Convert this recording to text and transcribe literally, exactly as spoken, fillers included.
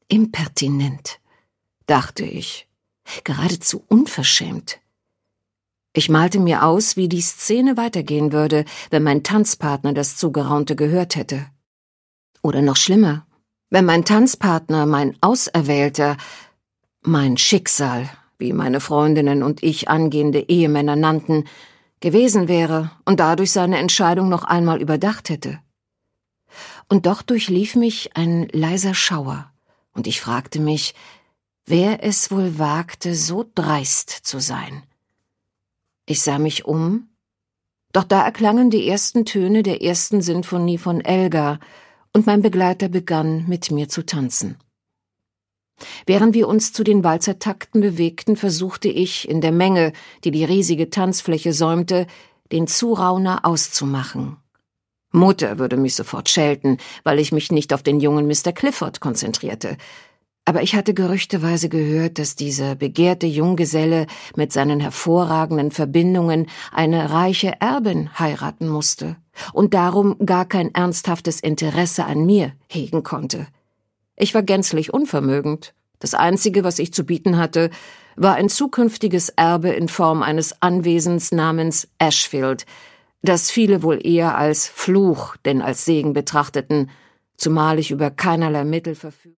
Impertinent, dachte ich, geradezu unverschämt. Ich malte mir aus, wie die Szene weitergehen würde, wenn mein Tanzpartner das Zugeraunte gehört hätte. Oder noch schlimmer, wenn mein Tanzpartner, mein Auserwählter, mein Schicksal, wie meine Freundinnen und ich angehende Ehemänner nannten, gewesen wäre und dadurch seine Entscheidung noch einmal überdacht hätte. Und doch durchlief mich ein leiser Schauer, und ich fragte mich, wer es wohl wagte, so dreist zu sein. Ich sah mich um, doch da erklangen die ersten Töne der ersten Sinfonie von Elgar, und mein Begleiter begann, mit mir zu tanzen. Während wir uns zu den Walzertakten bewegten, versuchte ich, in der Menge, die die riesige Tanzfläche säumte, den Zurauner auszumachen. Mutter würde mich sofort schelten, weil ich mich nicht auf den jungen Mister Clifford konzentrierte. Aber ich hatte gerüchteweise gehört, dass dieser begehrte Junggeselle mit seinen hervorragenden Verbindungen eine reiche Erbin heiraten musste und darum gar kein ernsthaftes Interesse an mir hegen konnte. Ich war gänzlich unvermögend. Das Einzige, was ich zu bieten hatte, war ein zukünftiges Erbe in Form eines Anwesens namens Ashfield, das viele wohl eher als Fluch denn als Segen betrachteten, zumal ich über keinerlei Mittel verfügte.